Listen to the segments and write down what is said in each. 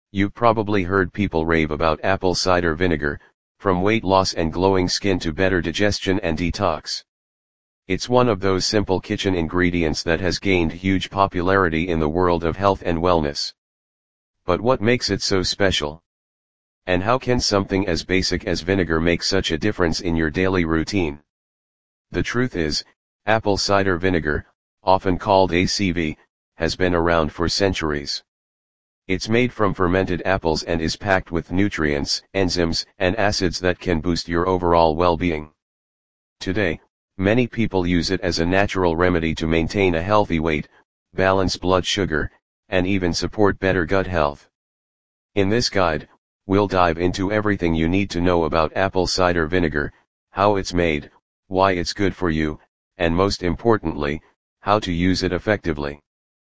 You've probably heard people rave about apple cider vinegar, from weight loss and glowing skin to better digestion and detox. It's one of those simple kitchen ingredients that has gained huge popularity in the world of health and wellness. But what makes it so special? And how can something as basic as vinegar make such a difference in your daily routine? The truth is, apple cider vinegar, often called ACV, has been around for centuries. It's made from fermented apples and is packed with nutrients, enzymes, and acids that can boost your overall well-being. Today, many people use it as a natural remedy to maintain a healthy weight, balance blood sugar, and even support better gut health. In this guide, we'll dive into everything you need to know about apple cider vinegar, how it's made, why it's good for you, and most importantly, how to use it effectively.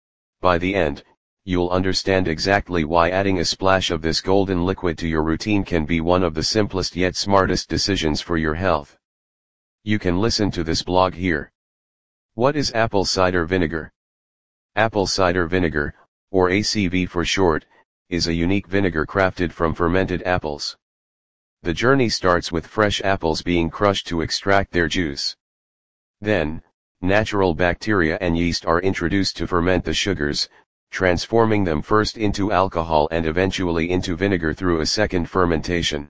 By the end, you'll understand exactly why adding a splash of this golden liquid to your routine can be one of the simplest yet smartest decisions for your health. You can listen to this blog here. What is apple cider vinegar? Apple cider vinegar, or ACV for short, is a unique vinegar crafted from fermented apples. The journey starts with fresh apples being crushed to extract their juice. Then, natural bacteria and yeast are introduced to ferment the sugars, transforming them first into alcohol and eventually into vinegar through a second fermentation.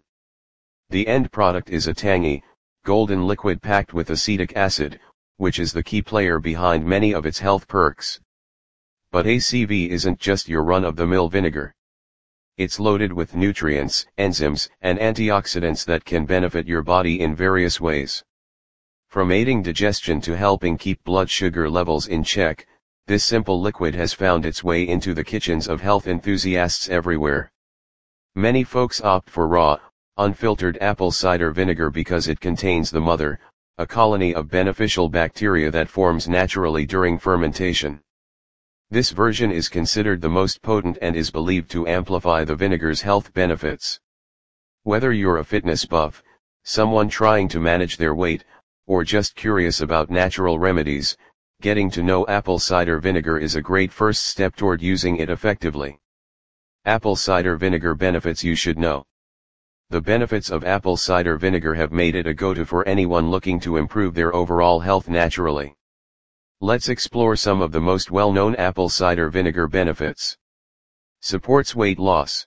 The end product is a tangy, golden liquid packed with acetic acid, which is the key player behind many of its health perks. But ACV isn't just your run-of-the-mill vinegar. It's loaded with nutrients, enzymes, and antioxidants that can benefit your body in various ways. From aiding digestion to helping keep blood sugar levels in check, this simple liquid has found its way into the kitchens of health enthusiasts everywhere. Many folks opt for raw, unfiltered apple cider vinegar because it contains the mother, a colony of beneficial bacteria that forms naturally during fermentation. This version is considered the most potent and is believed to amplify the vinegar's health benefits. Whether you're a fitness buff, someone trying to manage their weight, or just curious about natural remedies, getting to know apple cider vinegar is a great first step toward using it effectively. Apple cider vinegar benefits you should know. The benefits of apple cider vinegar have made it a go-to for anyone looking to improve their overall health naturally. Let's explore some of the most well-known apple cider vinegar benefits. Supports weight loss.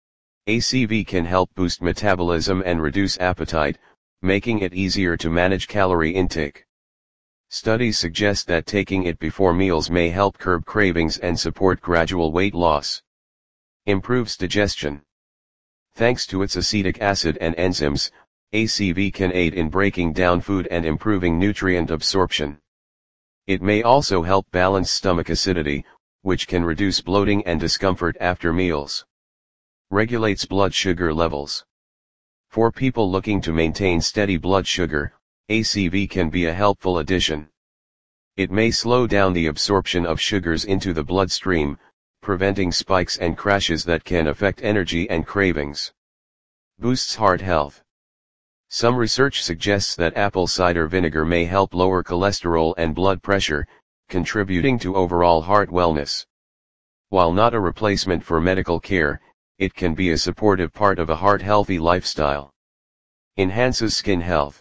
ACV can help boost metabolism and reduce appetite, making it easier to manage calorie intake. Studies suggest that taking it before meals may help curb cravings and support gradual weight loss. Improves digestion. Thanks to its acetic acid and enzymes, ACV can aid in breaking down food and improving nutrient absorption. It may also help balance stomach acidity, which can reduce bloating and discomfort after meals. Regulates blood sugar levels. For people looking to maintain steady blood sugar, ACV can be a helpful addition. It may slow down the absorption of sugars into the bloodstream, preventing spikes and crashes that can affect energy and cravings. Boosts heart health. Some research suggests that apple cider vinegar may help lower cholesterol and blood pressure, contributing to overall heart wellness. While not a replacement for medical care, it can be a supportive part of a heart-healthy lifestyle. Enhances skin health.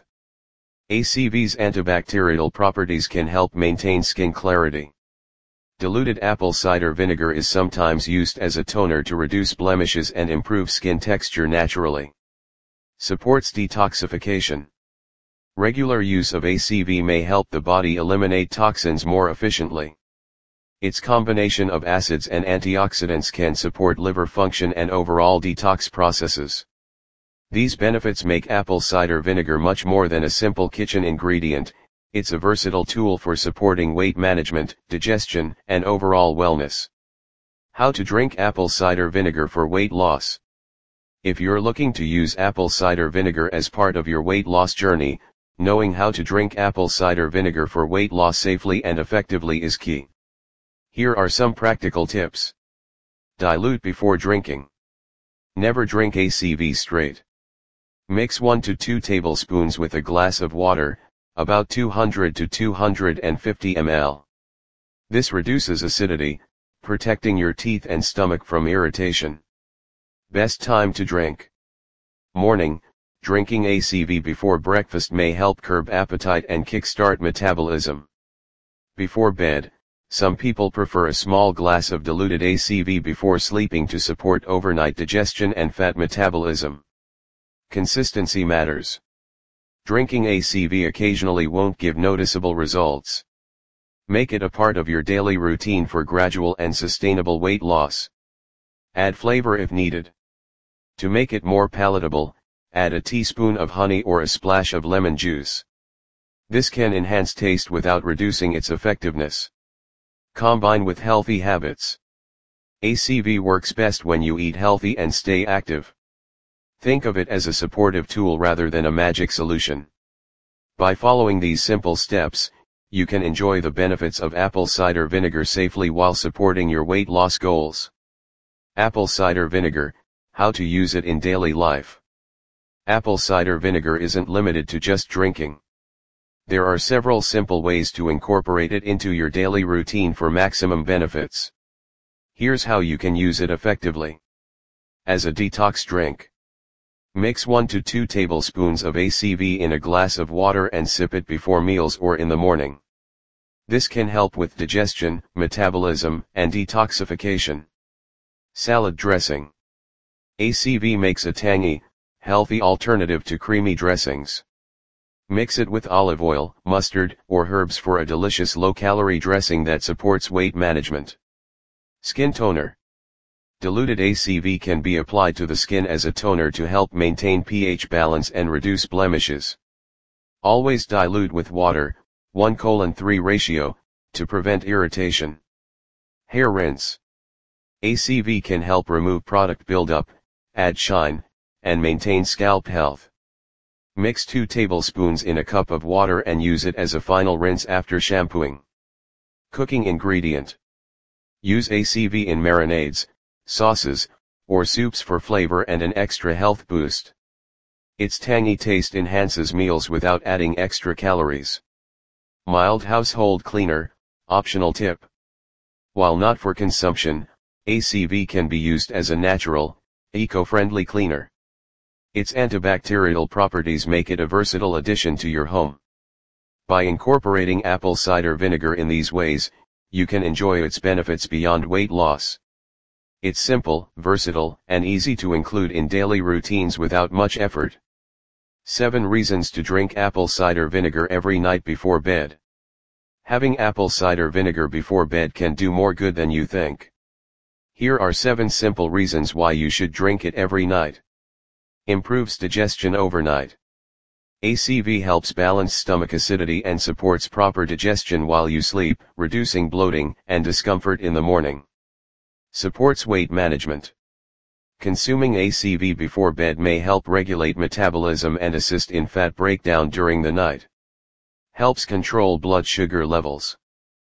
ACV's antibacterial properties can help maintain skin clarity. Diluted apple cider vinegar is sometimes used as a toner to reduce blemishes and improve skin texture naturally. Supports detoxification. Regular use of ACV may help the body eliminate toxins more efficiently. Its combination of acids and antioxidants can support liver function and overall detox processes. These benefits make apple cider vinegar much more than a simple kitchen ingredient. It's a versatile tool for supporting weight management, digestion, and overall wellness. How to drink apple cider vinegar for weight loss. If you're looking to use apple cider vinegar as part of your weight loss journey, knowing how to drink apple cider vinegar for weight loss safely and effectively is key. Here are some practical tips. Dilute before drinking. Never drink ACV straight. Mix 1 to 2 tablespoons with a glass of water, about 200 to 250 ml. This reduces acidity, protecting your teeth and stomach from irritation. Best time to drink. Morning. Drinking ACV before breakfast may help curb appetite and kickstart metabolism. Before bed, some people prefer a small glass of diluted ACV before sleeping to support overnight digestion and fat metabolism. Consistency matters. Drinking ACV occasionally won't give noticeable results. Make it a part of your daily routine for gradual and sustainable weight loss. Add flavor if needed. To make it more palatable, add a teaspoon of honey or a splash of lemon juice. This can enhance taste without reducing its effectiveness. Combine with healthy habits. ACV works best when you eat healthy and stay active. Think of it as a supportive tool rather than a magic solution. By following these simple steps, you can enjoy the benefits of apple cider vinegar safely while supporting your weight loss goals. Apple cider vinegar, how to use it in daily life. Apple cider vinegar isn't limited to just drinking. There are several simple ways to incorporate it into your daily routine for maximum benefits. Here's how you can use it effectively. As a detox drink. Mix 1 to 2 tablespoons of ACV in a glass of water and sip it before meals or in the morning. This can help with digestion, metabolism, and detoxification. Salad dressing. ACV makes a tangy, healthy alternative to creamy dressings. Mix it with olive oil, mustard, or herbs for a delicious low-calorie dressing that supports weight management. Skin toner. Diluted ACV can be applied to the skin as a toner to help maintain pH balance and reduce blemishes. Always dilute with water, 1:3 ratio, to prevent irritation. Hair rinse. ACV can help remove product buildup, add shine, and maintain scalp health. Mix 2 tablespoons in a cup of water and use it as a final rinse after shampooing. Cooking ingredient. Use ACV in marinades, sauces, or soups for flavor and an extra health boost. Its tangy taste enhances meals without adding extra calories. Mild household cleaner, optional tip. While not for consumption, ACV can be used as a natural, eco-friendly cleaner. Its antibacterial properties make it a versatile addition to your home. By incorporating apple cider vinegar in these ways, you can enjoy its benefits beyond weight loss. It's simple, versatile, and easy to include in daily routines without much effort. 7 reasons to drink apple cider vinegar every night before bed. Having apple cider vinegar before bed can do more good than you think. Here are 7 simple reasons why you should drink it every night. Improves digestion overnight. ACV helps balance stomach acidity and supports proper digestion while you sleep, reducing bloating and discomfort in the morning. Supports weight management. Consuming ACV before bed may help regulate metabolism and assist in fat breakdown during the night. Helps control blood sugar levels.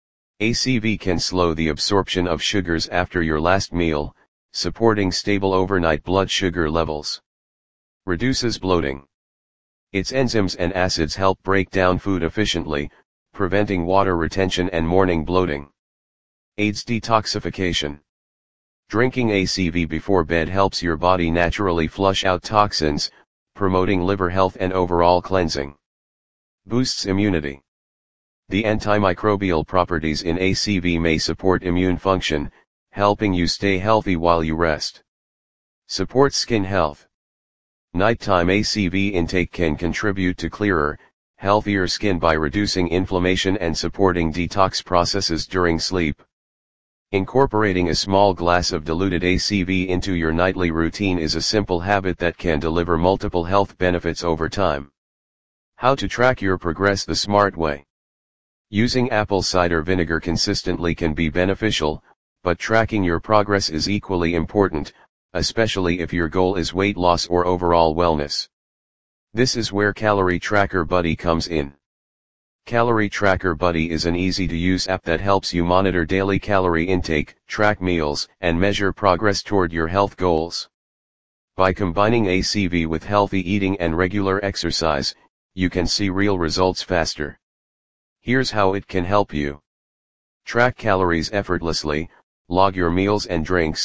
ACV can slow the absorption of sugars after your last meal, supporting stable overnight blood sugar levels. Reduces bloating. Its enzymes and acids help break down food efficiently, preventing water retention and morning bloating. Aids detoxification. Drinking ACV before bed helps your body naturally flush out toxins, promoting liver health and overall cleansing. Boosts immunity. The antimicrobial properties in ACV may support immune function, helping you stay healthy while you rest. Supports skin health. Nighttime ACV intake can contribute to clearer, healthier skin by reducing inflammation and supporting detox processes during sleep. Incorporating a small glass of diluted ACV into your nightly routine is a simple habit that can deliver multiple health benefits over time. How to track your progress the smart way. Using apple cider vinegar consistently can be beneficial, but tracking your progress is equally important, especially if your goal is weight loss or overall wellness. This is where Calorie Tracker Buddy comes in. Calorie Tracker Buddy is an easy-to-use app that helps you monitor daily calorie intake, track meals, and measure progress toward your health goals. By combining ACV with healthy eating and regular exercise, you can see real results faster. Here's how it can help you. Track calories effortlessly, log your meals and drinks,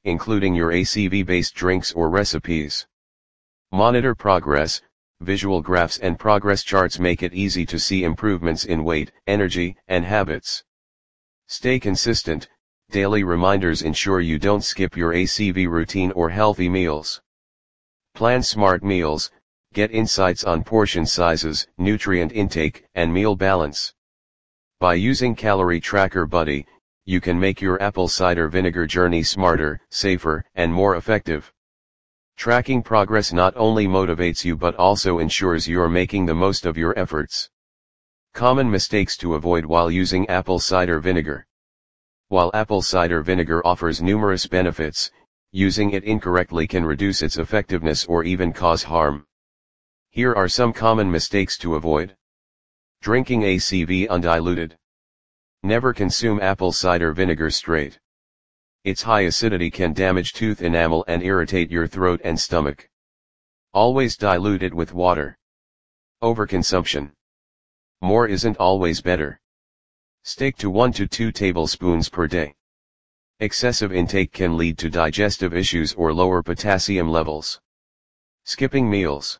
including your ACV-based drinks or recipes. Monitor progress. Visual graphs and progress charts make it easy to see improvements in weight, energy, and habits. Stay consistent. Daily reminders ensure you don't skip your ACV routine or healthy meals. Plan smart meals. Get insights on portion sizes, nutrient intake, and meal balance. By using Calorie Tracker Buddy, you can make your apple cider vinegar journey smarter, safer, and more effective. Tracking progress not only motivates you but also ensures you're making the most of your efforts. Common mistakes to avoid while using apple cider vinegar. While apple cider vinegar offers numerous benefits, using it incorrectly can reduce its effectiveness or even cause harm. Here are some common mistakes to avoid. Drinking ACV undiluted. Never consume apple cider vinegar straight. Its high acidity can damage tooth enamel and irritate your throat and stomach. Always dilute it with water. Overconsumption. More isn't always better. Stick to 1 to 2 tablespoons per day. Excessive intake can lead to digestive issues or lower potassium levels. Skipping meals.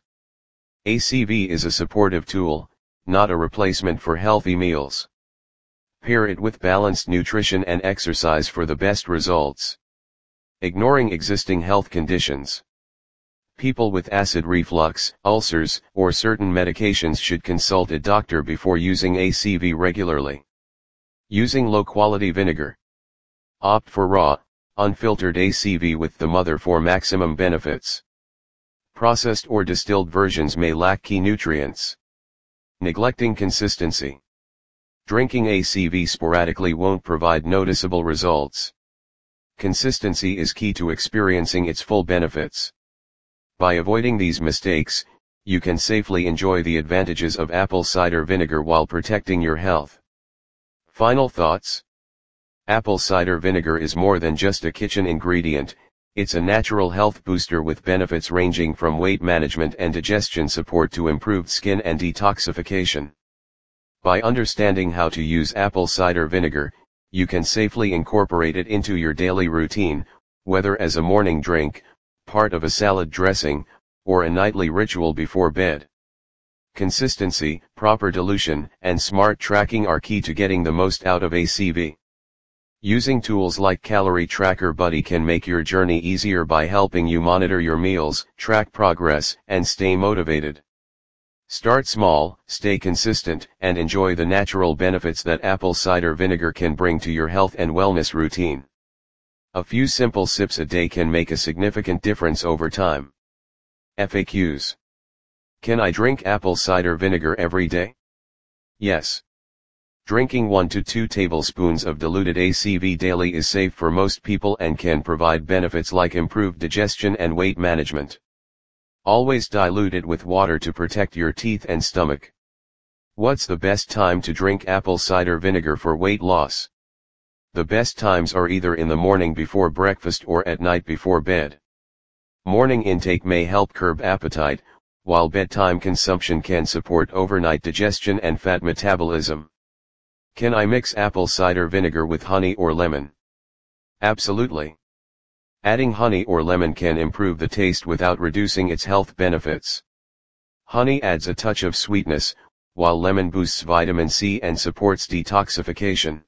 ACV is a supportive tool, not a replacement for healthy meals. Pair it with balanced nutrition and exercise for the best results. Ignoring existing health conditions. People with acid reflux, ulcers, or certain medications should consult a doctor before using ACV regularly. Using low-quality vinegar. Opt for raw, unfiltered ACV with the mother for maximum benefits. Processed or distilled versions may lack key nutrients. Neglecting consistency. Drinking ACV sporadically won't provide noticeable results. Consistency is key to experiencing its full benefits. By avoiding these mistakes, you can safely enjoy the advantages of apple cider vinegar while protecting your health. Final thoughts? Apple cider vinegar is more than just a kitchen ingredient, it's a natural health booster with benefits ranging from weight management and digestion support to improved skin and detoxification. By understanding how to use apple cider vinegar, you can safely incorporate it into your daily routine, whether as a morning drink, part of a salad dressing, or a nightly ritual before bed. Consistency, proper dilution, and smart tracking are key to getting the most out of ACV. Using tools like Calorie Tracker Buddy can make your journey easier by helping you monitor your meals, track progress, and stay motivated. Start small, stay consistent, and enjoy the natural benefits that apple cider vinegar can bring to your health and wellness routine. A few simple sips a day can make a significant difference over time. FAQs. Can I drink apple cider vinegar every day? Yes. Drinking 1 to 2 tablespoons of diluted ACV daily is safe for most people and can provide benefits like improved digestion and weight management. Always dilute it with water to protect your teeth and stomach. What's the best time to drink apple cider vinegar for weight loss? The best times are either in the morning before breakfast or at night before bed. Morning intake may help curb appetite, while bedtime consumption can support overnight digestion and fat metabolism. Can I mix apple cider vinegar with honey or lemon? Absolutely. Adding honey or lemon can improve the taste without reducing its health benefits. Honey adds a touch of sweetness, while lemon boosts vitamin C and supports detoxification.